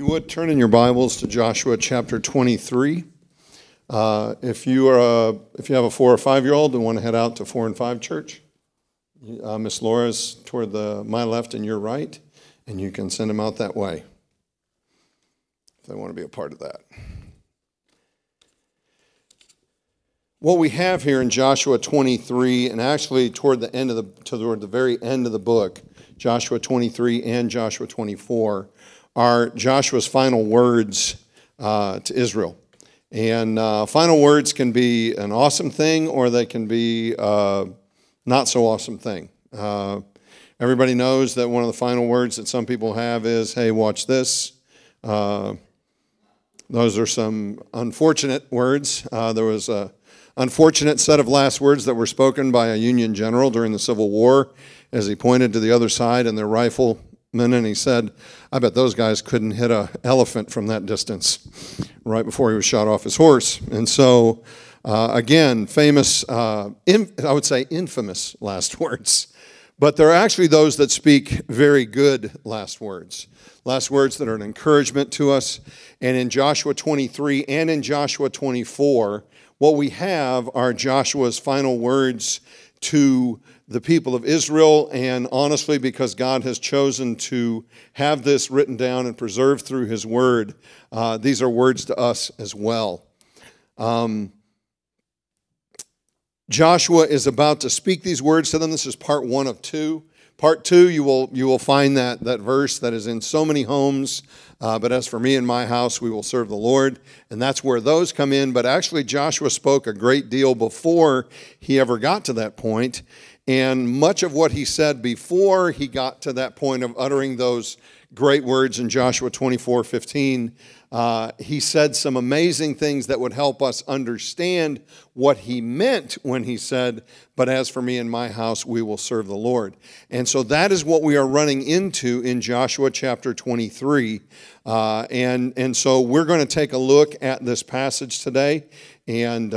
you would, turn in your Bibles to Joshua chapter 23. If you have a 4 or 5-year-old and want to head out to 4 and 5 church, Miss Laura's toward my left and your right, and you can send them out that way if they want to be a part of that. What we have here in Joshua 23, and actually toward the very end of the book, Joshua 23 and Joshua 24, are Joshua's final words to Israel. And final words can be an awesome thing, or they can be not so awesome thing. Everybody knows that one of the final words that some people have is, "Hey, watch this." Those are some unfortunate words. There was a unfortunate set of last words that were spoken by a Union general during the Civil War as he pointed to the other side and their riflemen, and he said, "I bet those guys couldn't hit an elephant from that distance," right before he was shot off his horse. And so, again, famous, I would say infamous last words. But there are actually those that speak very good last words that are an encouragement to us. And in Joshua 23 and in Joshua 24, what we have are Joshua's final words to the people of Israel, and honestly, because God has chosen to have this written down and preserved through His Word, these are words to us as well. Joshua is about to speak these words to them. This is part 1 of 2. Part 2, you will find that verse that is in so many homes, but as for me and my house, we will serve the Lord. And that's where those come in. But actually, Joshua spoke a great deal before he ever got to that point. And much of what he said before he got to that point of uttering those great words in Joshua 24:15, he said some amazing things that would help us understand what he meant when he said, "But as for me and my house, we will serve the Lord." And so that is what we are running into in Joshua chapter 23. And so we're going to take a look at this passage today and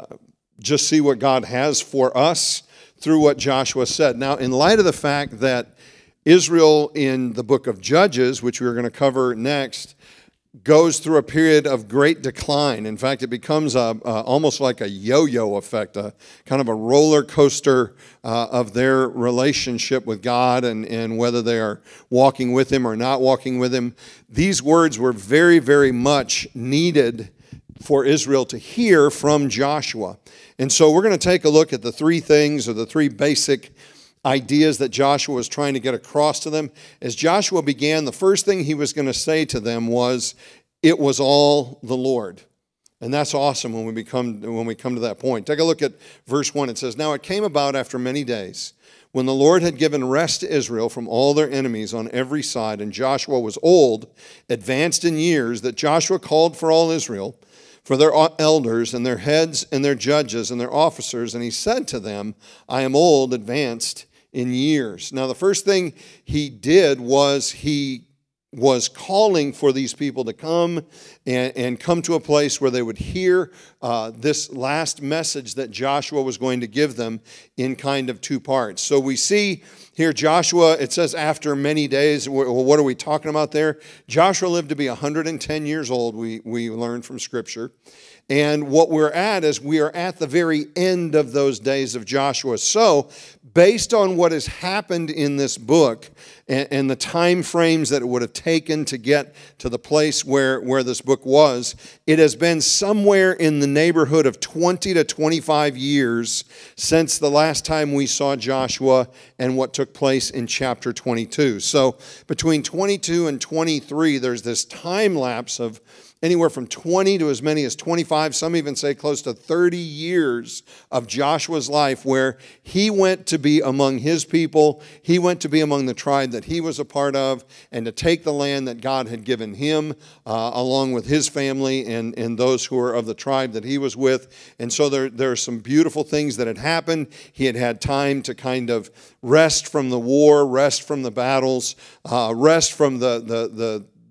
just see what God has for us through what Joshua said. Now, in light of the fact that Israel in the book of Judges, which we're going to cover next, goes through a period of great decline. In fact, it becomes almost like a yo-yo effect, a kind of a roller coaster of their relationship with God and whether they are walking with Him or not walking with Him. These words were very, very much needed for Israel to hear from Joshua. And so we're going to take a look at the 3 things, or the 3 basic ideas that Joshua was trying to get across to them. As Joshua began, the first thing he was going to say to them was, "It was all the Lord." And that's awesome when we come to that point. Take a look at verse 1. It says, "Now it came about after many days, when the Lord had given rest to Israel from all their enemies on every side, and Joshua was old, advanced in years, that Joshua called for all Israel, for their elders and their heads and their judges and their officers, and he said to them, I am old, advanced in years." Now, the first thing he did was he was calling for these people to come and come to a place where they would hear this last message that Joshua was going to give them in kind of 2 parts. So we see here Joshua, it says after many days. Well, what are we talking about there? Joshua lived to be 110 years old, we learned from Scripture. And what we're at is we are at the very end of those days of Joshua. So, based on what has happened in this book and the time frames that it would have taken to get to the place where this book was, it has been somewhere in the neighborhood of 20 to 25 years since the last time we saw Joshua and what took place in chapter 22. So, between 22 and 23, there's this time lapse of anywhere from 20 to as many as 25, some even say close to 30 years of Joshua's life where he went to be among his people, he went to be among the tribe that he was a part of, and to take the land that God had given him along with his family and those who were of the tribe that he was with. And so there are some beautiful things that had happened. He had had time to kind of rest from the war, rest from the battles, rest from the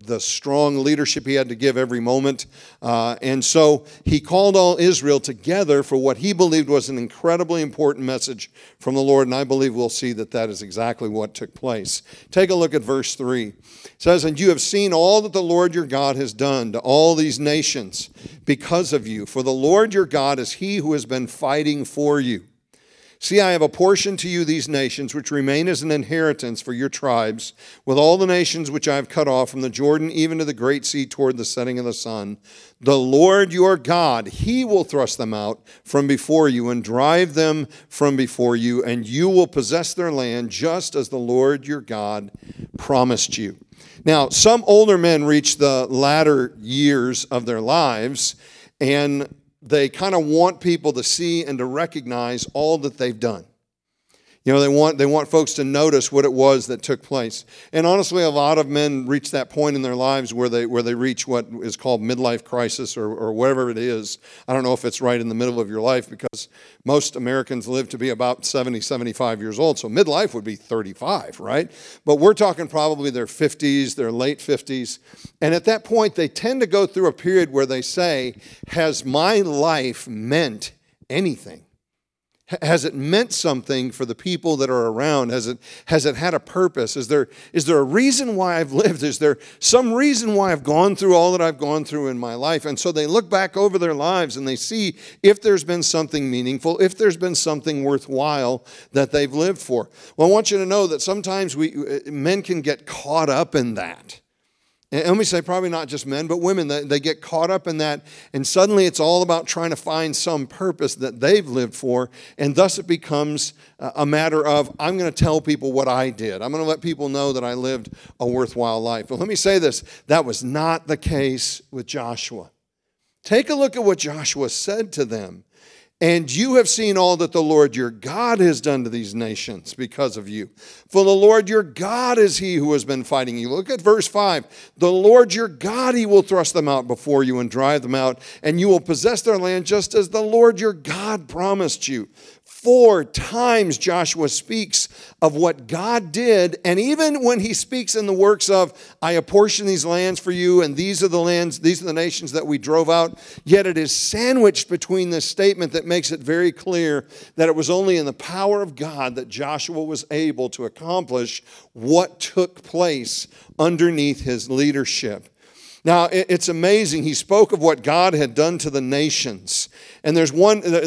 the strong leadership he had to give every moment. And so he called all Israel together for what he believed was an incredibly important message from the Lord, and I believe we'll see that that is exactly what took place. Take a look at verse 3. It says, "And you have seen all that the Lord your God has done to all these nations because of you. For the Lord your God is he who has been fighting for you. See, I have apportioned to you these nations which remain as an inheritance for your tribes, with all the nations which I have cut off from the Jordan even to the great sea toward the setting of the sun. The Lord your God, he will thrust them out from before you and drive them from before you, and you will possess their land just as the Lord your God promised you." Now, some older men reach the latter years of their lives, and they kind of want people to see and to recognize all that they've done. You know, they want folks to notice what it was that took place. And honestly, a lot of men reach that point in their lives where they reach what is called midlife crisis or whatever it is. I don't know if it's right in the middle of your life, because most Americans live to be about 70, 75 years old. So midlife would be 35, right? But we're talking probably their 50s, their late 50s. And at that point, they tend to go through a period where they say, has my life meant anything? Has it meant something for the people that are around? Has it had a purpose? Is there a reason why I've lived? Is there some reason why I've gone through all that I've gone through in my life? And so they look back over their lives and they see if there's been something meaningful, if there's been something worthwhile that they've lived for. Well, I want you to know that sometimes men can get caught up in that. And let me say, probably not just men, but women, they get caught up in that, and suddenly it's all about trying to find some purpose that they've lived for, and thus it becomes a matter of, I'm going to tell people what I did. I'm going to let people know that I lived a worthwhile life. But let me say this, that was not the case with Joshua. Take a look at what Joshua said to them. "And you have seen all that the Lord your God has done to these nations because of you. For the Lord your God is he who has been fighting you." Look at verse 5. "The Lord your God, he will thrust them out before you and drive them out, and you will possess their land just as the Lord your God promised you." 4 times Joshua speaks of what God did, and even when he speaks in the works of, I apportion these lands for you, and these are the lands, these are the nations that we drove out, yet it is sandwiched between this statement that makes it very clear that it was only in the power of God that Joshua was able to accomplish what took place underneath his leadership. Now, it's amazing. He spoke of what God had done to the nations. And there's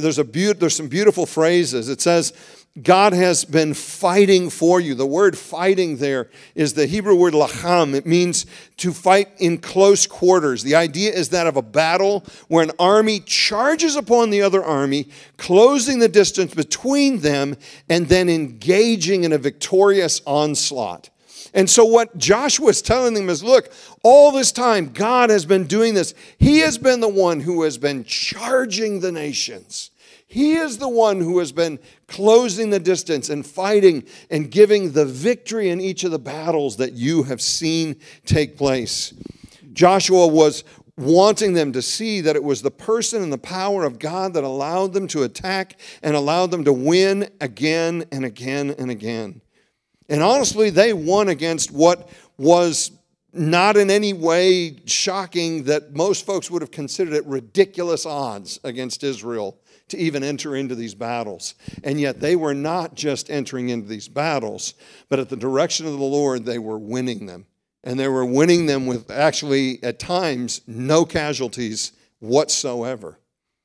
some beautiful phrases. It says, God has been fighting for you. The word fighting there is the Hebrew word lacham. It means to fight in close quarters. The idea is that of a battle where an army charges upon the other army, closing the distance between them, and then engaging in a victorious onslaught. And so what Joshua is telling them is, look, all this time God has been doing this. He has been the one who has been charging the nations. He is the one who has been closing the distance and fighting and giving the victory in each of the battles that you have seen take place. Joshua was wanting them to see that it was the person and the power of God that allowed them to attack and allowed them to win again and again and again. And honestly, they won against what was not in any way shocking, that most folks would have considered it ridiculous odds against Israel to even enter into these battles. And yet they were not just entering into these battles, but at the direction of the Lord, they were winning them. And they were winning them with actually, at times, no casualties whatsoever.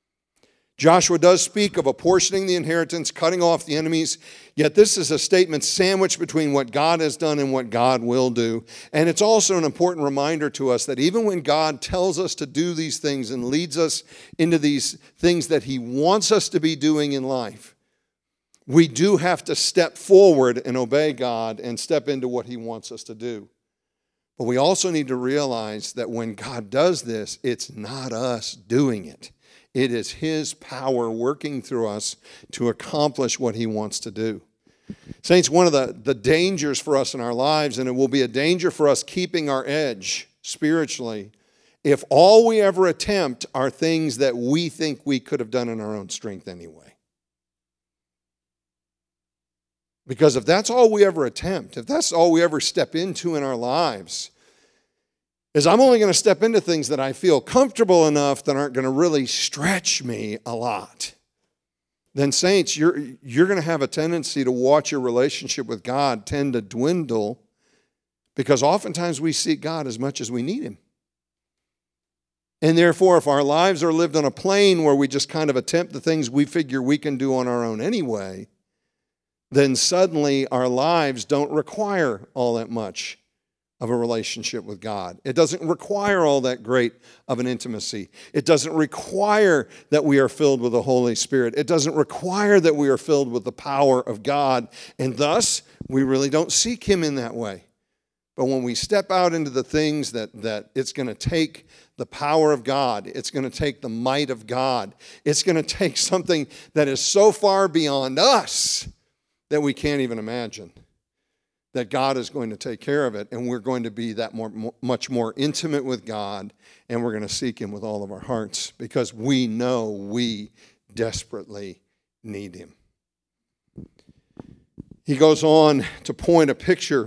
Joshua does speak of apportioning the inheritance, cutting off the enemies, yet this is a statement sandwiched between what God has done and what God will do. And it's also an important reminder to us that even when God tells us to do these things and leads us into these things that he wants us to be doing in life, we do have to step forward and obey God and step into what he wants us to do. But we also need to realize that when God does this, it's not us doing it. It is his power working through us to accomplish what he wants to do. Saints, one of the dangers for us in our lives, and it will be a danger for us keeping our edge spiritually, if all we ever attempt are things that we think we could have done in our own strength anyway. Because if that's all we ever attempt, if that's all we ever step into in our lives, is I'm only going to step into things that I feel comfortable enough that aren't going to really stretch me a lot. Then saints, you're going to have a tendency to watch your relationship with God tend to dwindle, because oftentimes we seek God as much as we need Him. And therefore, if our lives are lived on a plane where we just kind of attempt the things we figure we can do on our own anyway, then suddenly our lives don't require all that much of a relationship with God. It doesn't require all that great of an intimacy. It doesn't require that we are filled with the Holy Spirit. It doesn't require that we are filled with the power of God. And thus, we really don't seek Him in that way. But when we step out into the things that it's going to take the power of God, it's going to take the might of God, it's going to take something that is so far beyond us that we can't even imagine, that God is going to take care of it, and we're going to be that much more intimate with God, and we're going to seek Him with all of our hearts, because we know we desperately need Him. He goes on to point a picture.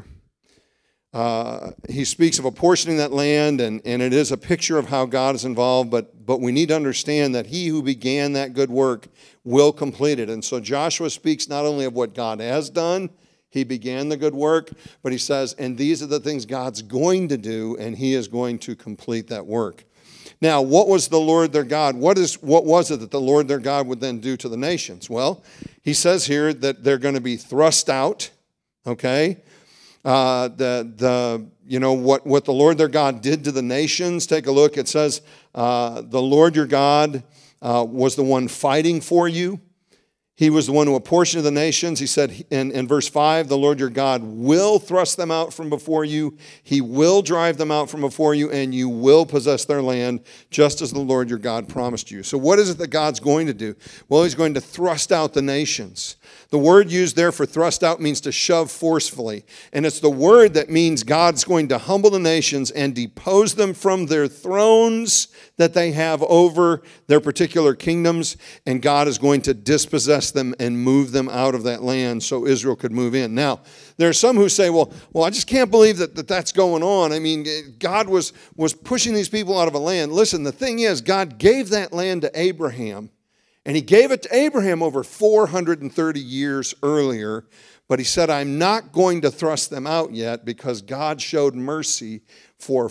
He speaks of apportioning that land, and it is a picture of how God is involved, but we need to understand that He who began that good work will complete it. And so Joshua speaks not only of what God has done, He began the good work, but he says, and these are the things God's going to do, and He is going to complete that work. Now, what was the Lord their God? What was it that the Lord their God would then do to the nations? Well, He says here that they're going to be thrust out, okay? What the Lord their God did to the nations. Take a look. It says, the Lord your God was the one fighting for you. He was the one who apportioned the nations. He said in verse 5, the Lord your God will thrust them out from before you. He will drive them out from before you, and you will possess their land, just as the Lord your God promised you. So what is it that God's going to do? Well, He's going to thrust out the nations. The word used there for thrust out means to shove forcefully. And it's the word that means God's going to humble the nations and depose them from their thrones that they have over their particular kingdoms. And God is going to dispossess them and move them out of that land so Israel could move in. Now, there are some who say, well, I just can't believe that's going on. I mean, God was pushing these people out of a land. Listen, the thing is, God gave that land to Abraham. And He gave it to Abraham over 430 years earlier. But He said, I'm not going to thrust them out yet, because God showed mercy for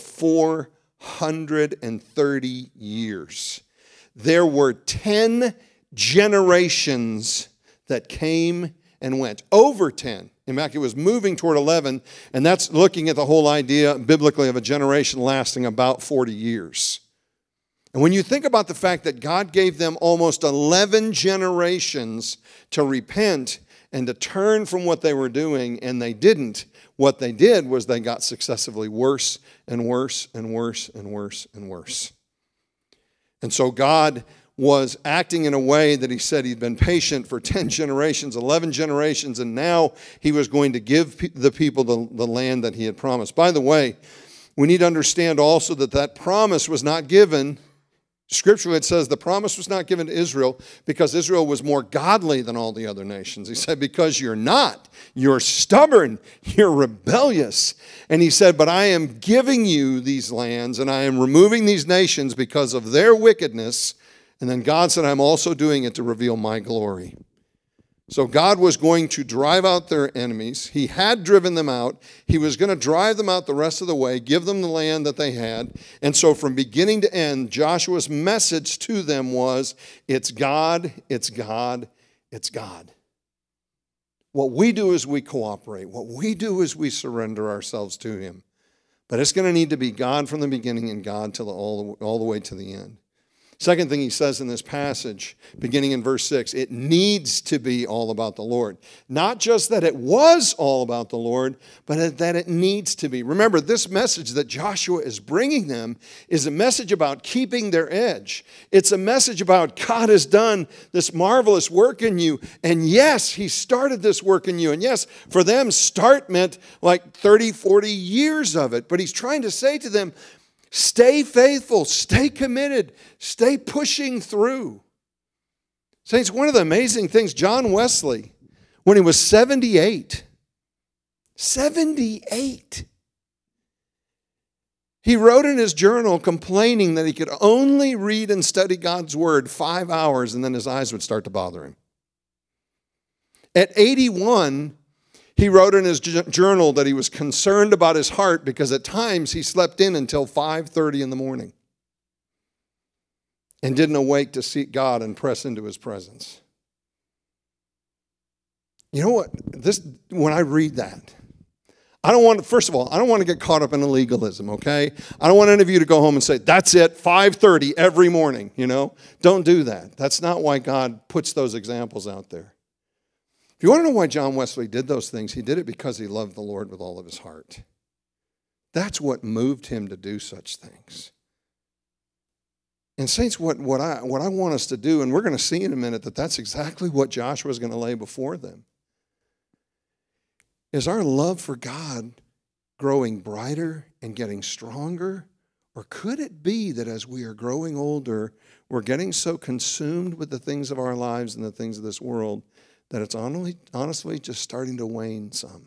430 years. There were 10 generations that came and went. Over 10. In fact, it was moving toward 11. And that's looking at the whole idea biblically of a generation lasting about 40 years. And when you think about the fact that God gave them almost 11 generations to repent and to turn from what they were doing, and they didn't, what they did was they got successively worse and worse and worse and worse and worse. And so God was acting in a way that He said He'd been patient for 10 generations, 11 generations, and now He was going to give the people the land that He had promised. By the way, we need to understand also that promise was not given. Scripturally, it says the promise was not given to Israel because Israel was more godly than all the other nations. He said, because you're not. You're stubborn. You're rebellious. And He said, but I am giving you these lands, and I am removing these nations because of their wickedness. And then God said, I'm also doing it to reveal my glory. So God was going to drive out their enemies. He had driven them out. He was going to drive them out the rest of the way, give them the land that they had. And so from beginning to end, Joshua's message to them was, it's God, it's God, it's God. What we do is we cooperate. What we do is we surrender ourselves to Him. But it's going to need to be God from the beginning and God till all the way to the end. Second thing he says in this passage, beginning in verse 6, it needs to be all about the Lord. Not just that it was all about the Lord, but that it needs to be. Remember, this message that Joshua is bringing them is a message about keeping their edge. It's a message about God has done this marvelous work in you. And yes, He started this work in you. And yes, for them, start meant like 30, 40 years of it. But He's trying to say to them, stay faithful, stay committed, stay pushing through. Saints, one of the amazing things, John Wesley, when he was 78, He wrote in his journal complaining that he could only read and study God's word 5 hours and then his eyes would start to bother him. At 81, he wrote in his journal that he was concerned about his heart because at times he slept in until 5:30 in the morning and didn't awake to seek God and press into his presence. You know what? When I read that, first of all, I don't want to get caught up in legalism, okay? I don't want any of you to go home and say, that's it, 5:30 every morning, Don't do that. That's not why God puts those examples out there. If you want to know why John Wesley did those things, he did it because he loved the Lord with all of his heart. That's what moved him to do such things. And saints, what I want us to do, and we're going to see in a minute that that's exactly what Joshua is going to lay before them, is our love for God growing brighter and getting stronger? Or could it be that as we are growing older, we're getting so consumed with the things of our lives and the things of this world that it's honestly just starting to wane some?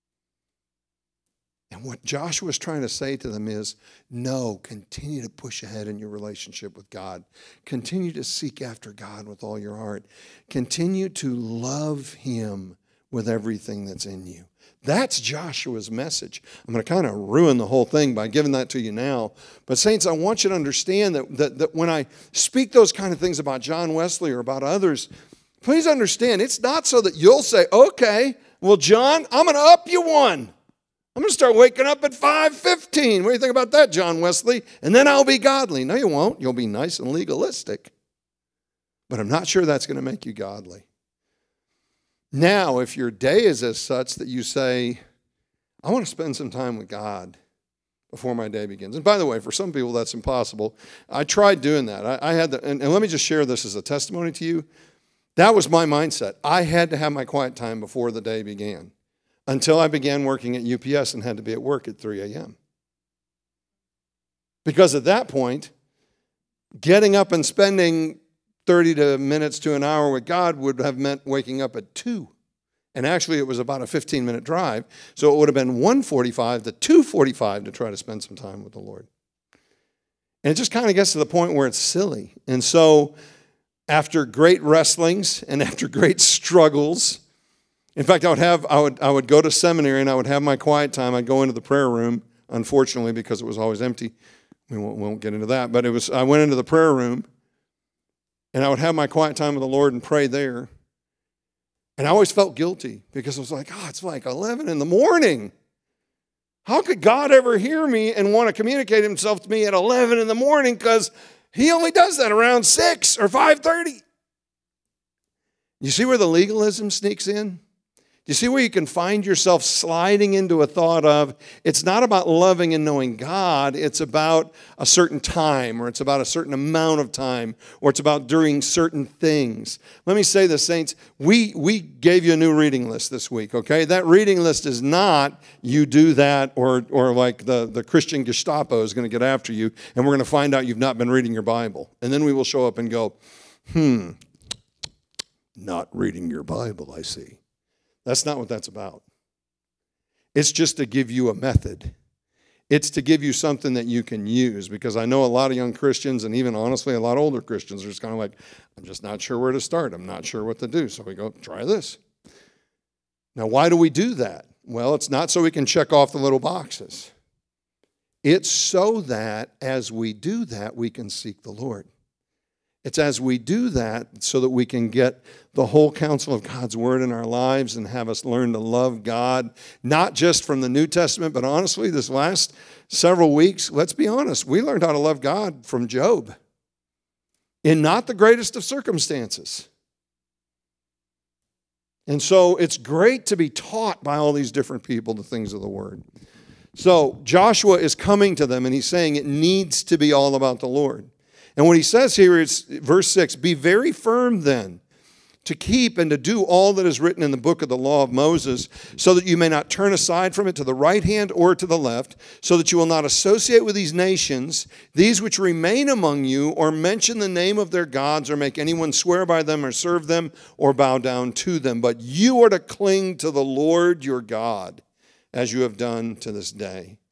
And what Joshua is trying to say to them is, no, continue to push ahead in your relationship with God. Continue to seek after God with all your heart. Continue to love him with everything that's in you. That's Joshua's message. I'm going to kind of ruin the whole thing by giving that to you now. But saints, I want you to understand that when I speak those kind of things about John Wesley or about others, please understand, it's not so that you'll say, okay, well, John, I'm going to up you one. I'm going to start waking up at 5:15. What do you think about that, John Wesley? And then I'll be godly. No, you won't. You'll be nice and legalistic. But I'm not sure that's going to make you godly. Now, if your day is as such that you say, I want to spend some time with God before my day begins. And by the way, for some people, that's impossible. I tried doing that. I had and let me just share this as a testimony to you. That was my mindset. I had to have my quiet time before the day began until I began working at UPS and had to be at work at 3 a.m. Because at that point, getting up and spending 30 minutes to an hour with God would have meant waking up at 2. And actually, it was about a 15-minute drive. So it would have been 1:45 to 2:45 to try to spend some time with the Lord. And it just kind of gets to the point where it's silly. And so after great wrestlings and after great struggles, in fact, I would go to seminary and I would have my quiet time. I'd go into the prayer room, unfortunately, because it was always empty. We won't get into that. But I went into the prayer room, and I would have my quiet time with the Lord and pray there. And I always felt guilty because I was like, it's like 11 in the morning. How could God ever hear me and want to communicate himself to me at 11 in the morning? Because he only does that around 6 or 5:30. You see where the legalism sneaks in? You see where you can find yourself sliding into a thought of, it's not about loving and knowing God, it's about a certain time, or it's about a certain amount of time, or it's about doing certain things. Let me say this, saints, we gave you a new reading list this week, okay? That reading list is not you do that, or like the Christian Gestapo is going to get after you, and we're going to find out you've not been reading your Bible. And then we will show up and go, not reading your Bible, I see. That's not what that's about. It's just to give you a method. It's to give you something that you can use, because I know a lot of young Christians, and even honestly a lot of older Christians, are just kind of like, I'm just not sure where to start. I'm not sure what to do. So we go, try this. Now, why do we do that? Well, it's not so we can check off the little boxes. It's so that as we do that, we can seek the Lord. It's as we do that so that we can get the whole counsel of God's word in our lives and have us learn to love God, not just from the New Testament, but honestly, this last several weeks, let's be honest, we learned how to love God from Job in not the greatest of circumstances. And so it's great to be taught by all these different people the things of the word. So Joshua is coming to them and he's saying it needs to be all about the Lord. And what he says here is, verse 6, be very firm then to keep and to do all that is written in the book of the law of Moses, so that you may not turn aside from it to the right hand or to the left, so that you will not associate with these nations, these which remain among you, or mention the name of their gods, or make anyone swear by them or serve them or bow down to them. But you are to cling to the Lord your God, as you have done to this day.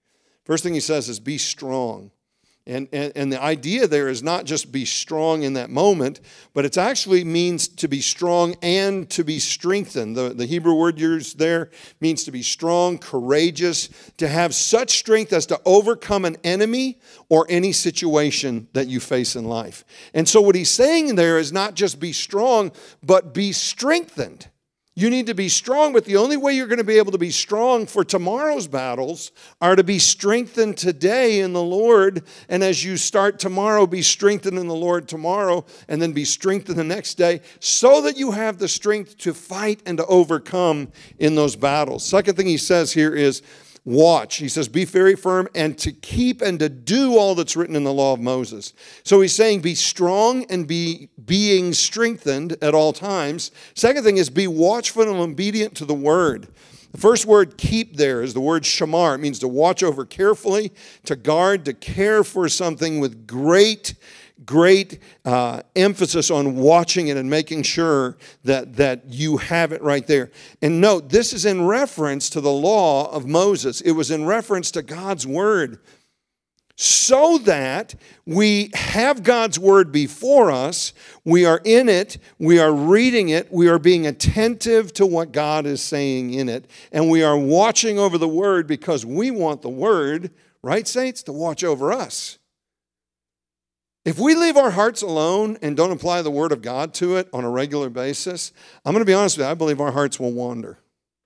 First thing he says is be strong. And the idea there is not just be strong in that moment, but it actually means to be strong and to be strengthened. The Hebrew word used there means to be strong, courageous, to have such strength as to overcome an enemy or any situation that you face in life. And so what he's saying there is not just be strong, but be strengthened. You need to be strong, but the only way you're going to be able to be strong for tomorrow's battles are to be strengthened today in the Lord. And as you start tomorrow, be strengthened in the Lord tomorrow, and then be strengthened the next day, so that you have the strength to fight and to overcome in those battles. Second thing he says here is watch. He says, be very firm and to keep and to do all that's written in the law of Moses. So he's saying be strong and be being strengthened at all times. Second thing is be watchful and obedient to the word. The first word keep there is the word shamar. It means to watch over carefully, to guard, to care for something with great emphasis on watching it and making sure that you have it right there. And note, this is in reference to the law of Moses. It was in reference to God's word. So that we have God's word before us, we are in it, we are reading it, we are being attentive to what God is saying in it, and we are watching over the word because we want the word, right, saints, to watch over us. If we leave our hearts alone and don't apply the word of God to it on a regular basis, I'm going to be honest with you, I believe our hearts will wander.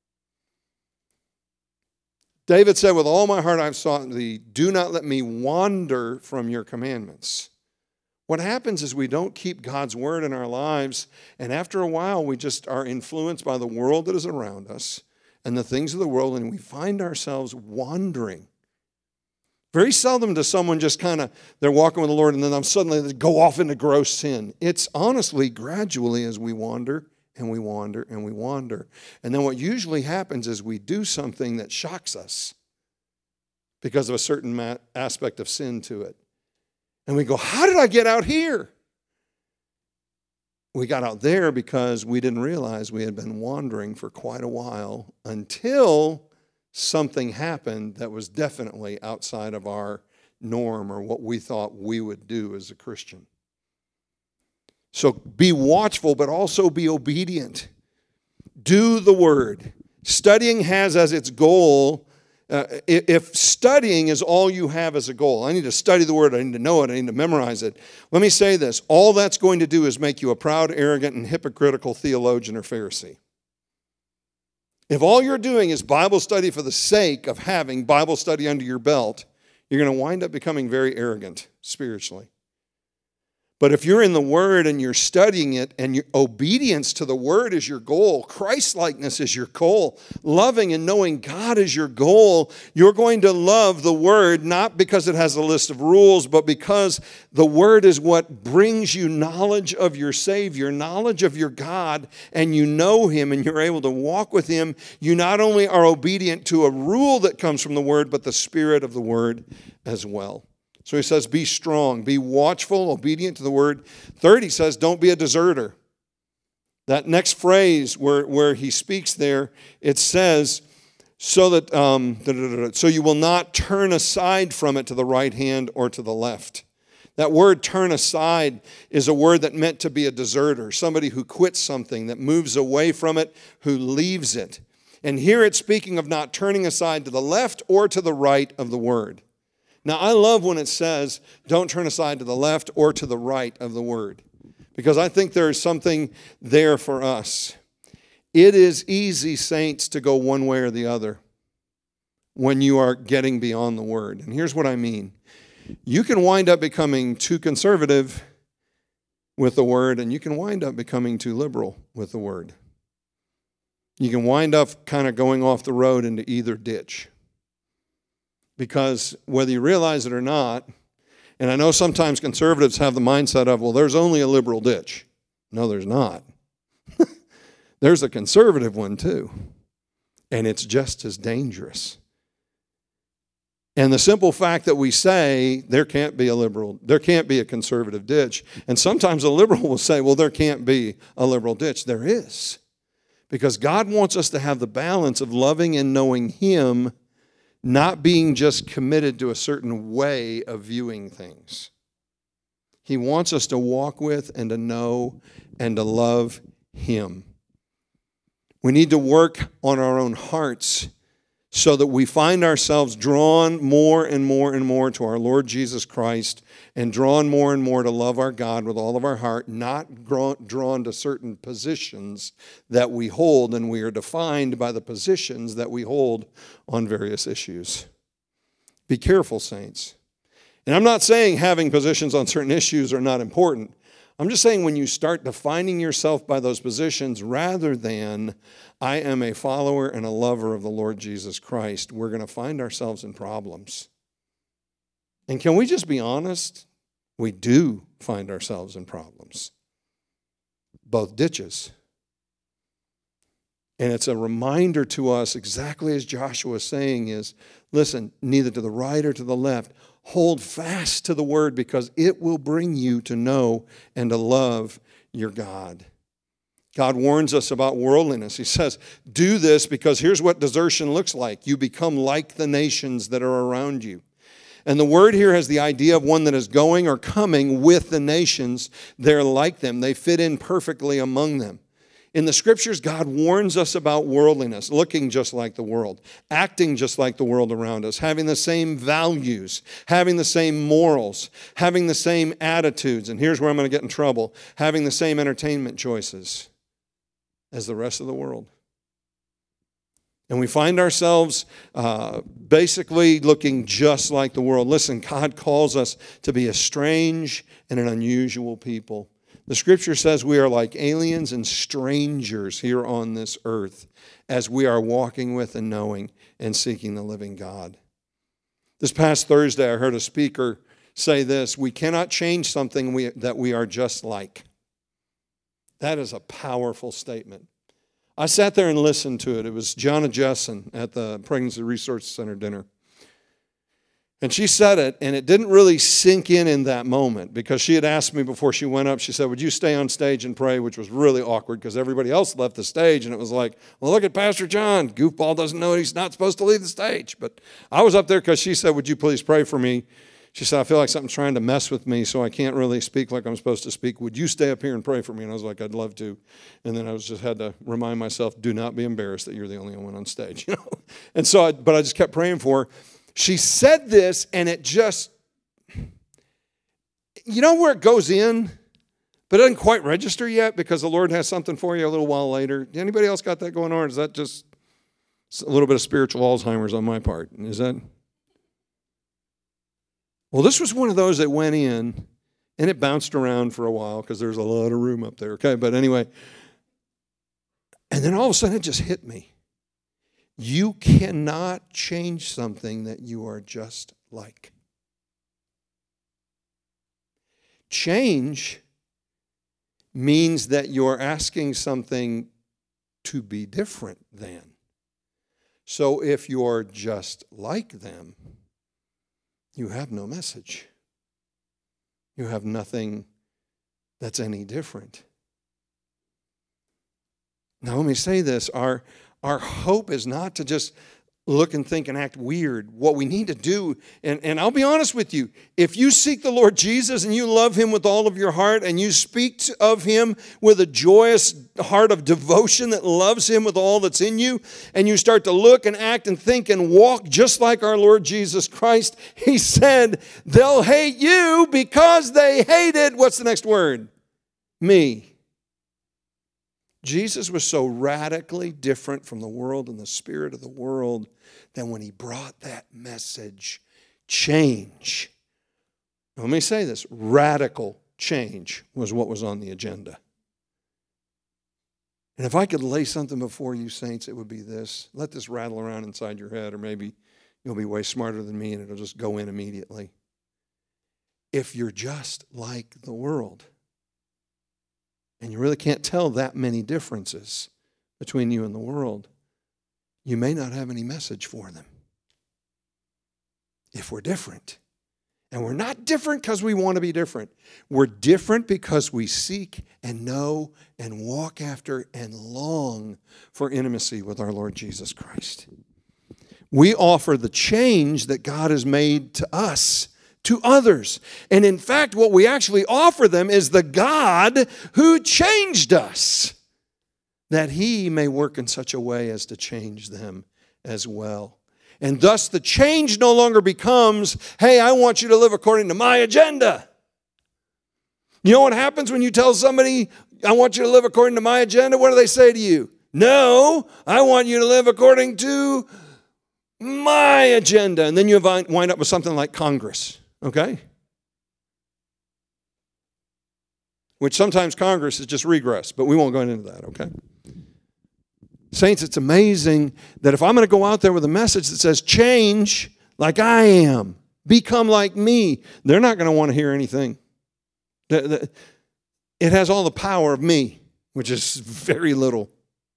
David said, with all my heart I've sought thee, do not let me wander from your commandments. What happens is we don't keep God's word in our lives, and after a while we just are influenced by the world that is around us and the things of the world, and we find ourselves wandering. Very seldom does someone just they're walking with the Lord and then suddenly they go off into gross sin. It's honestly gradually as we wander and we wander and we wander. And then what usually happens is we do something that shocks us because of a certain aspect of sin to it. And we go, how did I get out here? We got out there because we didn't realize we had been wandering for quite a while until something happened that was definitely outside of our norm or what we thought we would do as a Christian. So be watchful, but also be obedient. Do the word. Studying has as its goal, if studying is all you have as a goal, I need to study the word, I need to know it, I need to memorize it. Let me say this, all that's going to do is make you a proud, arrogant, and hypocritical theologian or Pharisee. If all you're doing is Bible study for the sake of having Bible study under your belt, you're going to wind up becoming very arrogant spiritually. But if you're in the Word and you're studying it and your obedience to the Word is your goal, Christ-likeness is your goal, loving and knowing God is your goal, you're going to love the Word not because it has a list of rules, but because the Word is what brings you knowledge of your Savior, knowledge of your God, and you know Him and you're able to walk with Him. You not only are obedient to a rule that comes from the Word, but the Spirit of the Word as well. So he says, be strong, be watchful, obedient to the word. Third, he says, don't be a deserter. That next phrase where he speaks there, it says, so you will not turn aside from it to the right hand or to the left. That word turn aside is a word that meant to be a deserter, somebody who quits something, that moves away from it, who leaves it. And here it's speaking of not turning aside to the left or to the right of the word. Now, I love when it says, don't turn aside to the left or to the right of the word, because I think there is something there for us. It is easy, saints, to go one way or the other when you are getting beyond the word. And here's what I mean. You can wind up becoming too conservative with the word, and you can wind up becoming too liberal with the word. You can wind up kind of going off the road into either ditch. Because whether you realize it or not, and I know sometimes conservatives have the mindset of, well, there's only a liberal ditch. No, there's not. There's a conservative one too. And it's just as dangerous. And the simple fact that we say there can't be a conservative ditch, and sometimes a liberal will say, well, there can't be a liberal ditch. There is. Because God wants us to have the balance of loving and knowing Him not being just committed to a certain way of viewing things. He wants us to walk with and to know and to love Him. We need to work on our own hearts so that we find ourselves drawn more and more and more to our Lord Jesus Christ and drawn more and more to love our God with all of our heart, not drawn to certain positions that we hold, and we are defined by the positions that we hold on various issues. Be careful, saints. And I'm not saying having positions on certain issues are not important. I'm just saying when you start defining yourself by those positions rather than I am a follower and a lover of the Lord Jesus Christ, we're going to find ourselves in problems. And can we just be honest? We do find ourselves in problems. Both ditches. And it's a reminder to us, exactly as Joshua is saying, is, listen, neither to the right or to the left. Hold fast to the word because it will bring you to know and to love your God. God warns us about worldliness. He says, do this because here's what desertion looks like. You become like the nations that are around you. And the word here has the idea of one that is going or coming with the nations. They're like them. They fit in perfectly among them. In the scriptures, God warns us about worldliness, looking just like the world, acting just like the world around us, having the same values, having the same morals, having the same attitudes, and here's where I'm going to get in trouble, having the same entertainment choices as the rest of the world. And we find ourselves basically looking just like the world. Listen, God calls us to be a strange and an unusual people. The scripture says we are like aliens and strangers here on this earth as we are walking with and knowing and seeking the living God. This past Thursday, I heard a speaker say this: we cannot change something that we are just like. That is a powerful statement. I sat there and listened to it. It was Jonna Jessen at the Pregnancy Resource Center dinner. And she said it, and it didn't really sink in that moment because she had asked me before she went up, she said, would you stay on stage and pray, which was really awkward because everybody else left the stage, and it was like, well, look at Pastor John. Goofball doesn't know he's not supposed to leave the stage. But I was up there because she said, would you please pray for me? She said, I feel like something's trying to mess with me, so I can't really speak like I'm supposed to speak. Would you stay up here and pray for me? And I was like, I'd love to. And then I just had to remind myself, do not be embarrassed that you're the only one on stage. And so, but I just kept praying for her. She said this, and it just, you know where it goes in, but it doesn't quite register yet because the Lord has something for you a little while later. Anybody else got that going on, or is that just a little bit of spiritual Alzheimer's on my part? Is that? Well, this was one of those that went in, and it bounced around for a while because there's a lot of room up there, okay? But anyway, and then all of a sudden it just hit me. You cannot change something that you are just like. Change means that you're asking something to be different than. So if you're just like them, you have no message. You have nothing that's any different. Now let me say this, our hope is not to just look and think and act weird. What we need to do, and I'll be honest with you, if you seek the Lord Jesus and you love Him with all of your heart and you speak of Him with a joyous heart of devotion that loves Him with all that's in you, and you start to look and act and think and walk just like our Lord Jesus Christ, He said, they'll hate you because they hated, what's the next word? Me. Jesus was so radically different from the world and the spirit of the world that when He brought that message, change. Now, let me say this, radical change was what was on the agenda. And if I could lay something before you, saints, it would be this. Let this rattle around inside your head, or maybe you'll be way smarter than me and it'll just go in immediately. If you're just like the world, and you really can't tell that many differences between you and the world, you may not have any message for them. If we're different. And we're not different because we want to be different. We're different because we seek and know and walk after and long for intimacy with our Lord Jesus Christ. We offer the change that God has made to us, to others. And in fact, what we actually offer them is the God who changed us, that He may work in such a way as to change them as well. And thus the change no longer becomes, hey, I want you to live according to my agenda. You know what happens when you tell somebody, I want you to live according to my agenda? What do they say to you? No, I want you to live according to my agenda. And then you wind up with something like Congress, okay? Which sometimes Congress is just regress, but we won't go into that, okay? Saints, it's amazing that if I'm going to go out there with a message that says, change like I am, become like me, they're not going to want to hear anything. It has all the power of me, which is very little.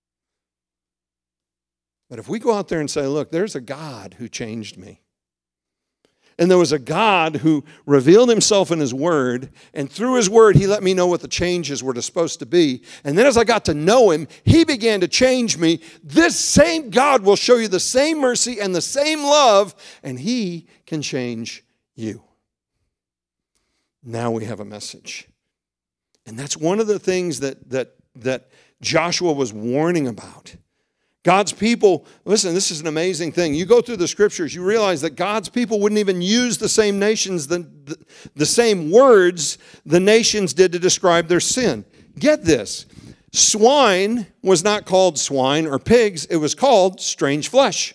But if we go out there and say, look, there's a God who changed me. And there was a God who revealed Himself in His Word, and through His Word, He let me know what the changes were supposed to be. And then as I got to know Him, He began to change me. This same God will show you the same mercy and the same love, and He can change you. Now we have a message. And that's one of the things that Joshua was warning about. God's people, listen, this is an amazing thing. You go through the scriptures, you realize that God's people wouldn't even use the same nations, the same words the nations did to describe their sin. Get this. Swine was not called swine or pigs. It was called strange flesh.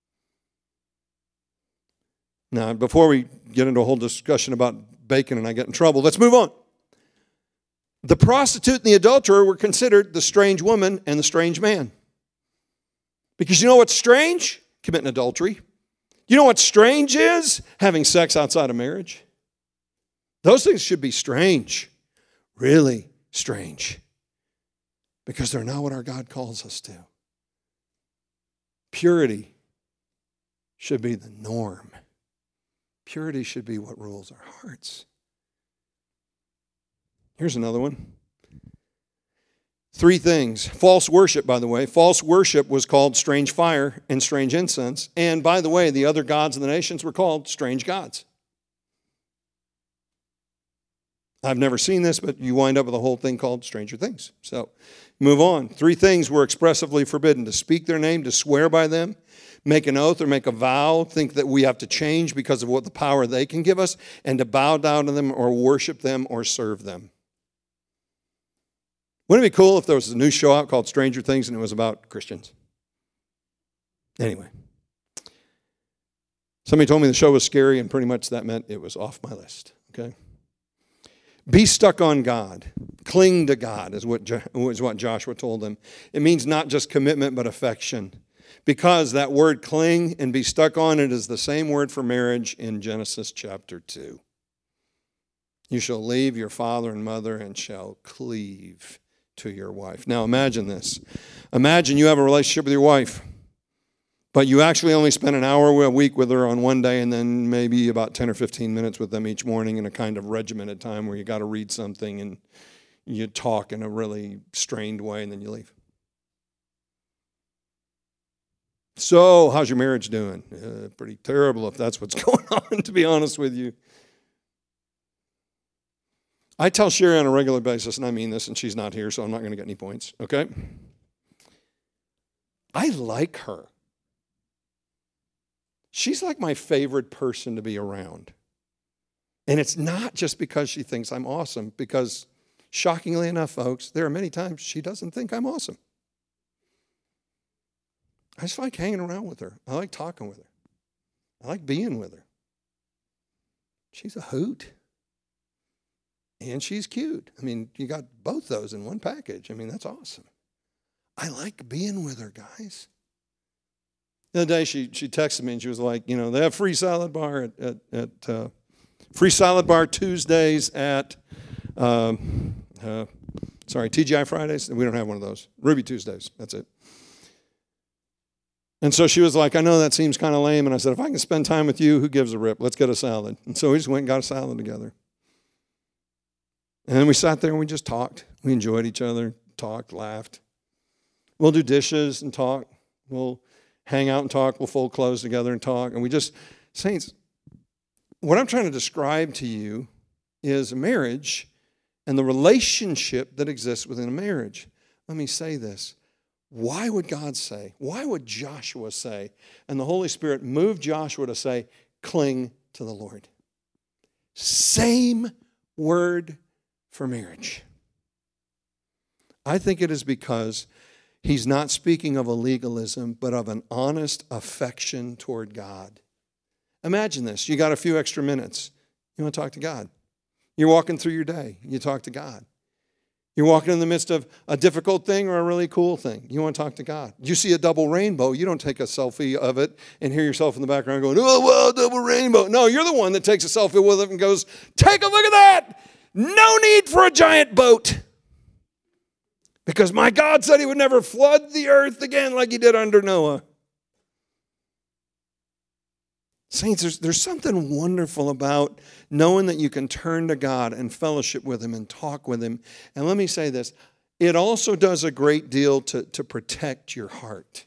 Now, before we get into a whole discussion about bacon and I get in trouble, let's move on. The prostitute and the adulterer were considered the strange woman and the strange man. Because you know what's strange? Committing adultery. You know what strange is? Having sex outside of marriage. Those things should be strange. Really strange. Because they're not what our God calls us to. Purity should be the norm. Purity should be what rules our hearts. Here's another one. 3 things. False worship, by the way. False worship was called strange fire and strange incense. And by the way, the other gods of the nations were called strange gods. I've never seen this, but you wind up with a whole thing called Stranger Things. So move on. 3 things were expressively forbidden: to speak their name, to swear by them, make an oath or make a vow, think that we have to change because of what the power they can give us, and to bow down to them or worship them or serve them. Wouldn't it be cool if there was a new show out called Stranger Things and it was about Christians? Anyway. Somebody told me the show was scary, and pretty much that meant it was off my list. Okay? Be stuck on God. Cling to God is what Joshua told them. It means not just commitment, but affection. Because that word cling and be stuck on it is the same word for marriage in Genesis chapter 2. You shall leave your father and mother and shall cleave to your wife. Now imagine this. Imagine you have a relationship with your wife, but you actually only spend an hour a week with her on one day, and then maybe about 10 or 15 minutes with them each morning in a kind of regimented time where you got to read something and you talk in a really strained way, and then you leave. So, how's your marriage doing? Pretty terrible if that's what's going on, to be honest with you. I tell Sherry on a regular basis, and I mean this, and she's not here, so I'm not going to get any points, okay? I like her. She's like my favorite person to be around. And it's not just because she thinks I'm awesome, because shockingly enough, folks, there are many times she doesn't think I'm awesome. I just like hanging around with her. I like talking with her. I like being with her. She's a hoot. And she's cute. I mean, you got both those in one package. I mean, that's awesome. I like being with her, guys. The other day, she texted me and she was like, you know, they have free salad bar at free salad bar Tuesdays at TGI Fridays. We don't have one of those. Ruby Tuesdays. That's it. And so she was like, I know that seems kind of lame. And I said, if I can spend time with you, who gives a rip? Let's get a salad. And so we just went and got a salad together. And then we sat there and we just talked. We enjoyed each other, talked, laughed. We'll do dishes and talk. We'll hang out and talk. We'll fold clothes together and talk. And saints, what I'm trying to describe to you is a marriage and the relationship that exists within a marriage. Let me say this. Why would God say, why would Joshua say, and the Holy Spirit moved Joshua to say, cling to the Lord? Same word for marriage. I think it is because he's not speaking of a legalism, but of an honest affection toward God. Imagine this. You got a few extra minutes. You want to talk to God. You're walking through your day. You talk to God. You're walking in the midst of a difficult thing or a really cool thing. You want to talk to God. You see a double rainbow. You don't take a selfie of it and hear yourself in the background going, oh, wow, double rainbow. No, you're the one that takes a selfie with it and goes, take a look at that. No need for a giant boat. Because my God said he would never flood the earth again like he did under Noah. Saints, there's something wonderful about knowing that you can turn to God and fellowship with him and talk with him. And let me say this, it also does a great deal to protect your heart.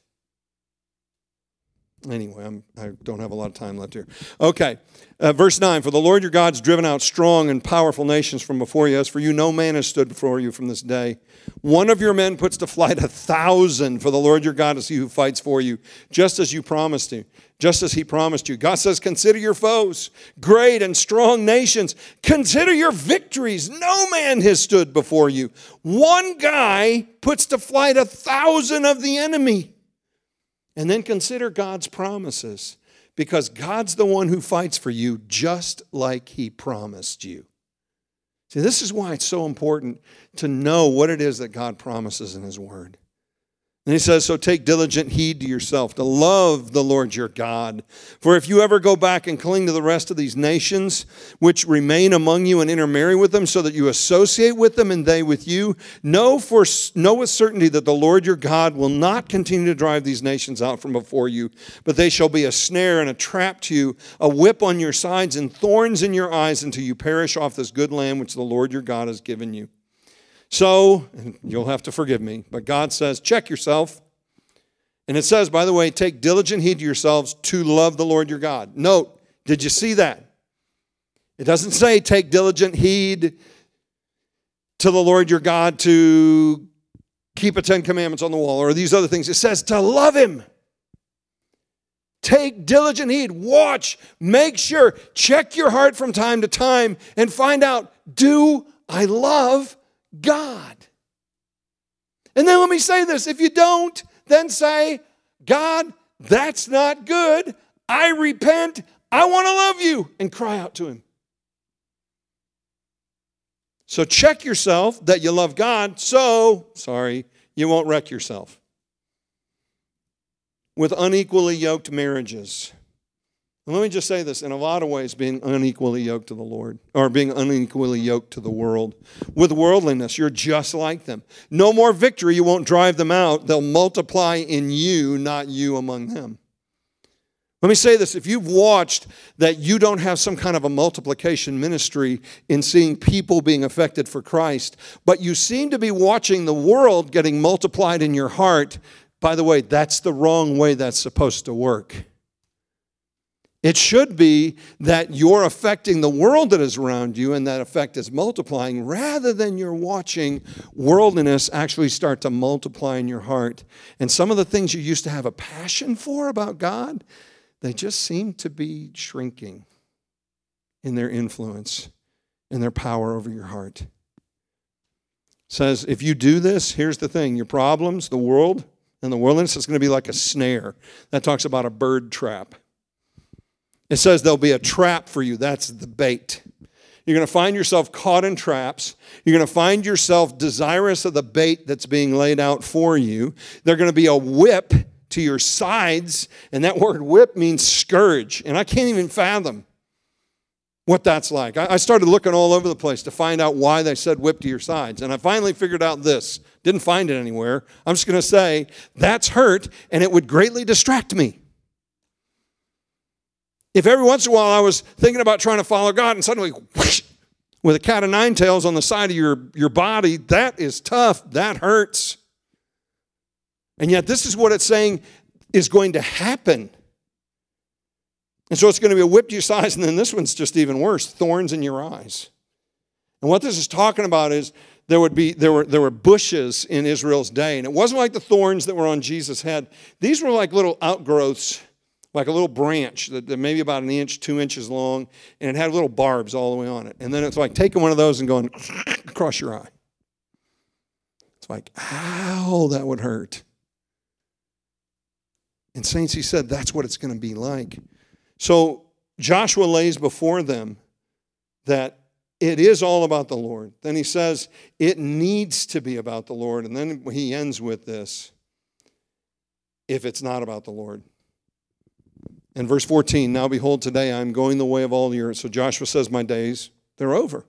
Anyway, I don't have a lot of time left here. Okay, verse 9, for the Lord your God has driven out strong and powerful nations from before you. As for you, no man has stood before you from this day. One of your men puts to flight 1,000, for the Lord your God is he who fights for you, just as he promised you. God says, consider your foes, great and strong nations. Consider your victories. No man has stood before you. One guy puts to flight 1,000 of the enemy. And then consider God's promises, because God's the one who fights for you just like he promised you. See, this is why it's so important to know what it is that God promises in his word. And he says, so take diligent heed to yourself, to love the Lord your God. For if you ever go back and cling to the rest of these nations, which remain among you and intermarry with them, so that you associate with them and they with you, know with certainty that the Lord your God will not continue to drive these nations out from before you, but they shall be a snare and a trap to you, a whip on your sides and thorns in your eyes until you perish off this good land which the Lord your God has given you. So, and you'll have to forgive me, but God says, check yourself. And it says, by the way, take diligent heed to yourselves to love the Lord your God. Note, did you see that? It doesn't say take diligent heed to the Lord your God to keep a 10 commandments on the wall or these other things. It says to love him. Take diligent heed. Watch. Make sure. Check your heart from time to time and find out, do I love God? And then let me say this. If you don't, then say, God, that's not good. I repent. I want to love you. And cry out to him. So check yourself that you love God. So, you won't wreck yourself with unequally yoked marriages. And let me just say this, in a lot of ways, being unequally yoked to the Lord, or being unequally yoked to the world. With worldliness, you're just like them. No more victory, you won't drive them out. They'll multiply in you, not you among them. Let me say this, if you've watched that you don't have some kind of a multiplication ministry in seeing people being affected for Christ, but you seem to be watching the world getting multiplied in your heart, by the way, that's the wrong way that's supposed to work. It should be that you're affecting the world that is around you and that effect is multiplying rather than you're watching worldliness actually start to multiply in your heart. And some of the things you used to have a passion for about God, they just seem to be shrinking in their influence and their power over your heart. It says, if you do this, here's the thing, your problems, the world, and the worldliness is going to be like a snare. That talks about a bird trap. It says there'll be a trap for you. That's the bait. You're going to find yourself caught in traps. You're going to find yourself desirous of the bait that's being laid out for you. They're going to be a whip to your sides. And that word whip means scourge. And I can't even fathom what that's like. I started looking all over the place to find out why they said whip to your sides. And I finally figured out this. Didn't find it anywhere. I'm just going to say, that's hurt, and it would greatly distract me. If every once in a while I was thinking about trying to follow God and suddenly, whoosh, with a cat of nine tails on the side of your body, that is tough. That hurts. And yet this is what it's saying. is going to happen. And so it's going to be a whip to your sides, and then this one's just even worse, thorns in your eyes. And what this is talking about is there were bushes in Israel's day, and it wasn't like the thorns that were on Jesus' head. These were like little outgrowths, like a little branch that maybe about an inch, 2 inches long, and it had little barbs all the way on it. And then it's like taking one of those and going across your eye. It's like, ow, that would hurt. And saints, he said, that's what it's going to be like. So Joshua lays before them that it is all about the Lord. Then he says it needs to be about the Lord. And then he ends with this, if it's not about the Lord. In verse 14, now behold, today I am going the way of all the earth. So Joshua says, my days, they're over.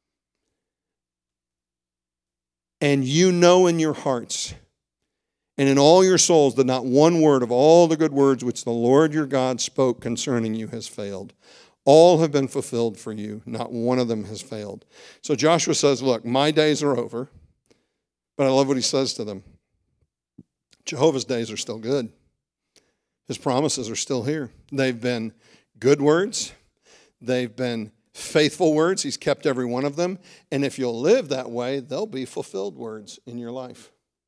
And you know in your hearts and in all your souls that not one word of all the good words which the Lord your God spoke concerning you has failed. All have been fulfilled for you. Not one of them has failed. So Joshua says, look, my days are over. But I love what he says to them. Jehovah's days are still good. His promises are still here. They've been good words. They've been faithful words. He's kept every one of them. And if you'll live that way, they'll be fulfilled words in your life.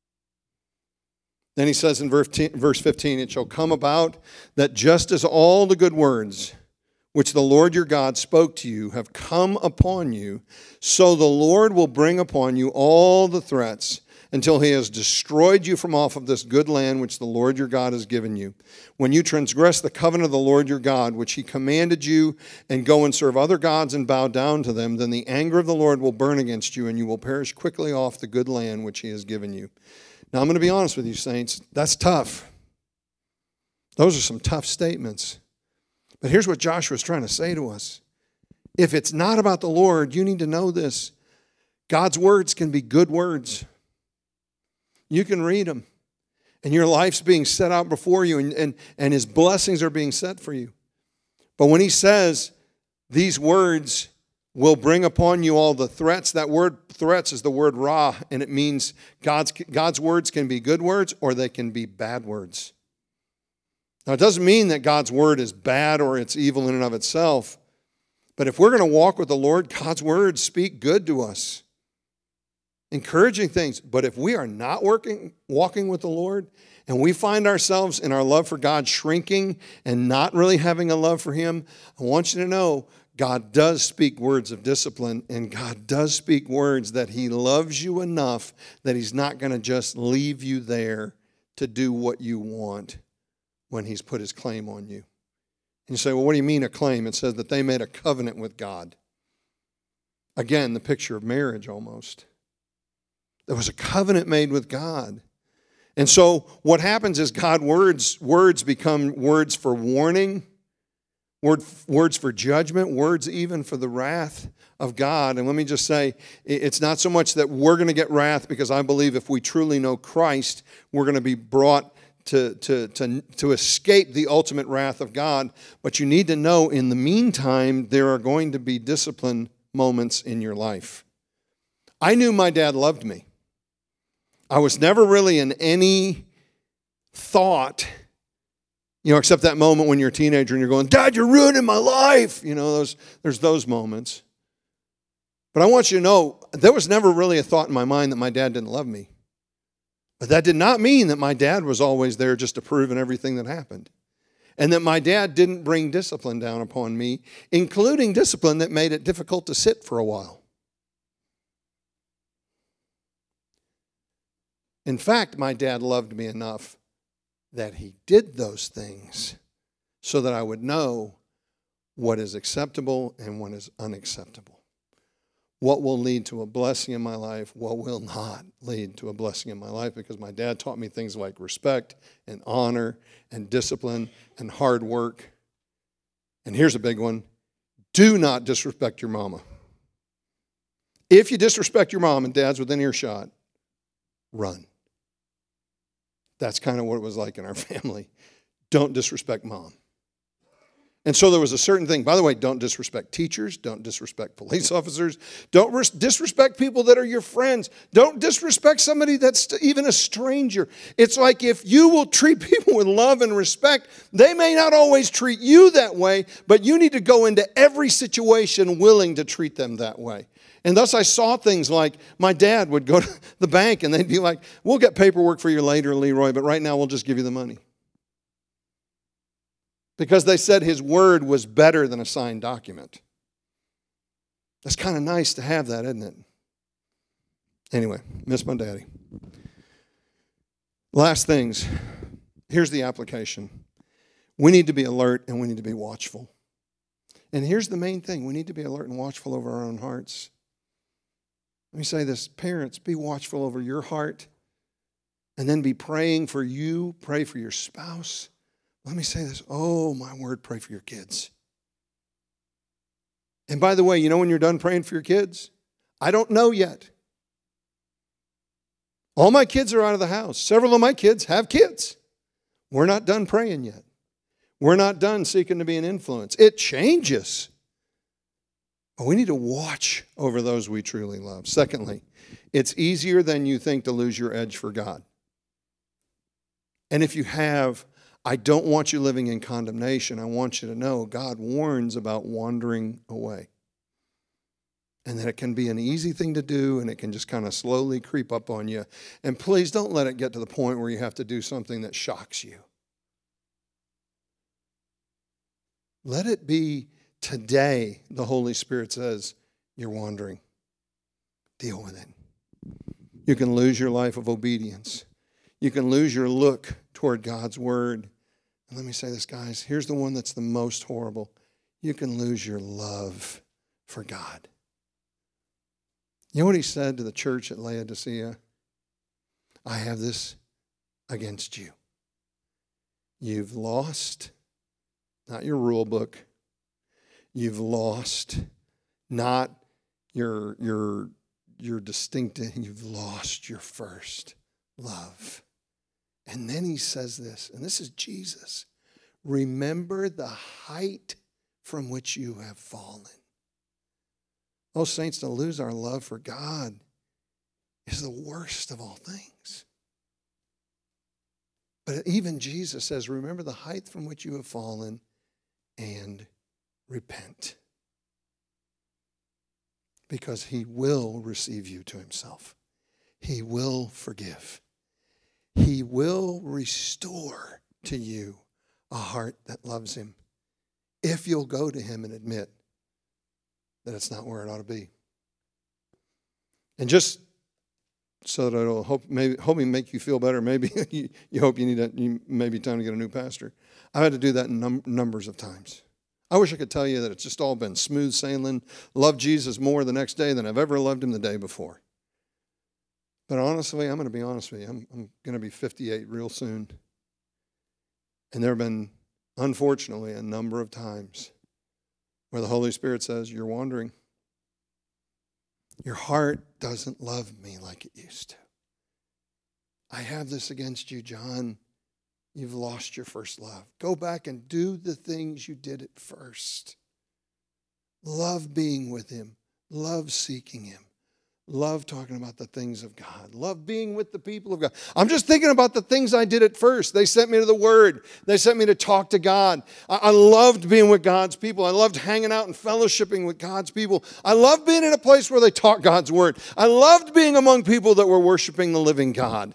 Then he says in verse 15, it shall come about that just as all the good words which the Lord your God spoke to you have come upon you, so the Lord will bring upon you all the threats until he has destroyed you from off of this good land which the Lord your God has given you. When you transgress the covenant of the Lord your God, which he commanded you, and go and serve other gods and bow down to them, then the anger of the Lord will burn against you, and you will perish quickly off the good land which he has given you. Now, I'm going to be honest with you, saints. That's tough. Those are some tough statements. But here's what Joshua is trying to say to us. If it's not about the Lord, you need to know this. God's words can be good words. You can read them. And your life's being set out before you, and his blessings are being set for you. But when he says these words will bring upon you all the threats, that word threats is the word ra, and it means God's words can be good words or they can be bad words. Now, it doesn't mean that God's word is bad or it's evil in and of itself. But if we're going to walk with the Lord, God's words speak good to us. Encouraging things. But if we are not walking with the Lord, and we find ourselves in our love for God shrinking and not really having a love for him, I want you to know God does speak words of discipline, and God does speak words that he loves you enough that he's not going to just leave you there to do what you want when he's put his claim on you. And you say, well, what do you mean a claim? It says that they made a covenant with God. Again, the picture of marriage almost. There was a covenant made with God. And so what happens is words become words for warning, words for judgment, words even for the wrath of God. And let me just say, it's not so much that we're going to get wrath, because I believe if we truly know Christ, we're going to be brought to escape the ultimate wrath of God. But you need to know, in the meantime, there are going to be discipline moments in your life. I knew my dad loved me. I was never really in any thought, except that moment when you're a teenager and you're going, Dad, you're ruining my life. There's those moments. But I want you to know, there was never really a thought in my mind that my dad didn't love me. But that did not mean that my dad was always there just approving everything that happened. And that my dad didn't bring discipline down upon me, including discipline that made it difficult to sit for a while. In fact, my dad loved me enough that he did those things so that I would know what is acceptable and what is unacceptable. What will lead to a blessing in my life, what will not lead to a blessing in my life, because my dad taught me things like respect and honor and discipline and hard work. And here's a big one. Do not disrespect your mama. If you disrespect your mom and dad's within earshot, run. That's kind of what it was like in our family. Don't disrespect mom. And so there was a certain thing. By the way, don't disrespect teachers. Don't disrespect police officers. Don't disrespect people that are your friends. Don't disrespect somebody that's even a stranger. It's like if you will treat people with love and respect, they may not always treat you that way, but you need to go into every situation willing to treat them that way. And thus I saw things like my dad would go to the bank and they'd be like, we'll get paperwork for you later, Leroy, but right now we'll just give you the money. Because they said his word was better than a signed document. That's kind of nice to have that, isn't it? Anyway, miss my daddy. Last things. Here's the application. We need to be alert and we need to be watchful. And here's the main thing. We need to be alert and watchful over our own hearts. Let me say this. Parents, be watchful over your heart. And then be praying for you. Pray for your spouse. Let me say this. Oh, my word, pray for your kids. And by the way, you know when you're done praying for your kids? I don't know yet. All my kids are out of the house. Several of my kids have kids. We're not done praying yet. We're not done seeking to be an influence. It changes. But we need to watch over those we truly love. Secondly, it's easier than you think to lose your edge for God. And if you have, I don't want you living in condemnation. I want you to know God warns about wandering away. And that it can be an easy thing to do and it can just kind of slowly creep up on you. And please don't let it get to the point where you have to do something that shocks you. Let it be today, the Holy Spirit says, you're wandering. Deal with it. You can lose your life of obedience. You can lose your look toward God's word. And let me say this, guys. Here's the one that's the most horrible. You can lose your love for God. You know what he said to the church at Laodicea? I have this against you. You've lost, not your rule book. You've lost, not your distinctive. You've lost your first love. And then he says this, and this is Jesus. Remember the height from which you have fallen. Oh, saints, to lose our love for God is the worst of all things. But even Jesus says, remember the height from which you have fallen and repent. Because he will receive you to himself. He will forgive. He will restore to you a heart that loves him if you'll go to him and admit that it's not where it ought to be. And just so that it'll hoping make you feel better, maybe you hope you maybe time to get a new pastor. I've had to do that numbers of times. I wish I could tell you that it's just all been smooth sailing, love Jesus more the next day than I've ever loved him the day before. But honestly, I'm going to be honest with you. I'm going to be 58 real soon. And there have been, unfortunately, a number of times where the Holy Spirit says, you're wandering. Your heart doesn't love me like it used to. I have this against you, John. You've lost your first love. Go back and do the things you did at first. Love being with him. Love seeking him. Love talking about the things of God. Love being with the people of God. I'm just thinking about the things I did at first. They sent me to the Word. They sent me to talk to God. I loved being with God's people. I loved hanging out and fellowshipping with God's people. I loved being in a place where they taught God's Word. I loved being among people that were worshiping the living God.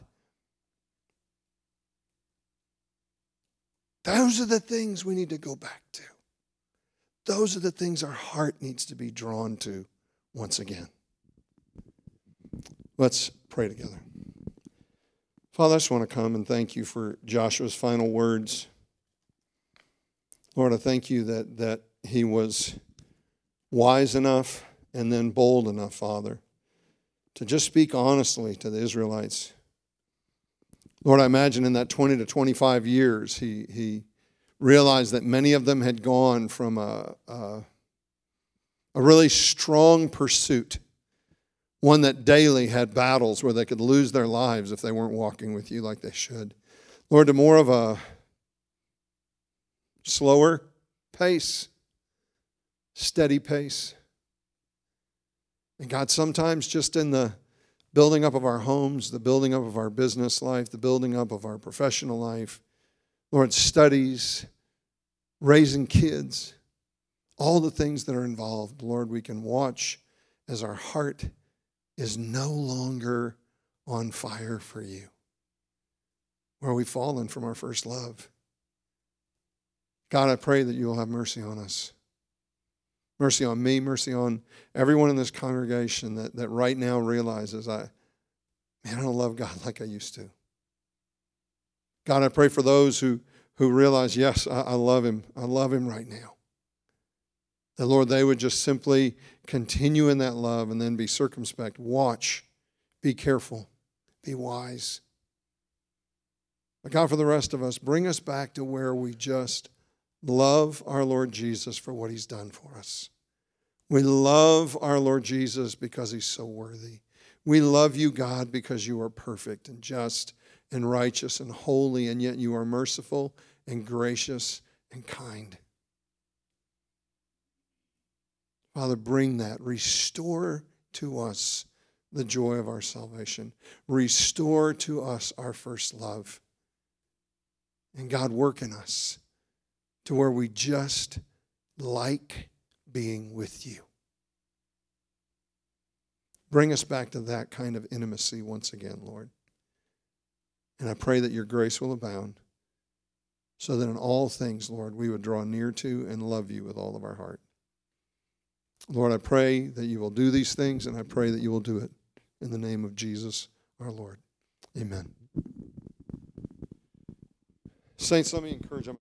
Those are the things we need to go back to. Those are the things our heart needs to be drawn to once again. Let's pray together. Father, I just want to come and thank you for Joshua's final words. Lord, I thank you that he was wise enough and then bold enough, Father, to just speak honestly to the Israelites. Lord, I imagine in that 20 to 25 years, he realized that many of them had gone from a really strong pursuit, one that daily had battles where they could lose their lives if they weren't walking with you like they should. Lord, to more of a slower pace, steady pace. And God, sometimes just in the building up of our homes, the building up of our business life, the building up of our professional life, Lord, studies, raising kids, all the things that are involved, Lord, we can watch as our heart is no longer on fire for you, where we've fallen from our first love. God, I pray that you will have mercy on us. Mercy on me, mercy on everyone in this congregation that right now realizes, I don't love God like I used to. God, I pray for those who realize, yes, I love him. I love him right now. That, Lord, they would just simply continue in that love and then be circumspect. Watch. Be careful. Be wise. But God, for the rest of us, bring us back to where we just love our Lord Jesus for what he's done for us. We love our Lord Jesus because he's so worthy. We love you, God, because you are perfect and just and righteous and holy, and yet you are merciful and gracious and kind. Father, bring that. Restore to us the joy of our salvation. Restore to us our first love. And God, work in us to where we just like being with you. Bring us back to that kind of intimacy once again, Lord. And I pray that your grace will abound so that in all things, Lord, we would draw near to and love you with all of our heart. Lord, I pray that you will do these things, and I pray that you will do it in the name of Jesus, our Lord. Amen. Saints, let me encourage them.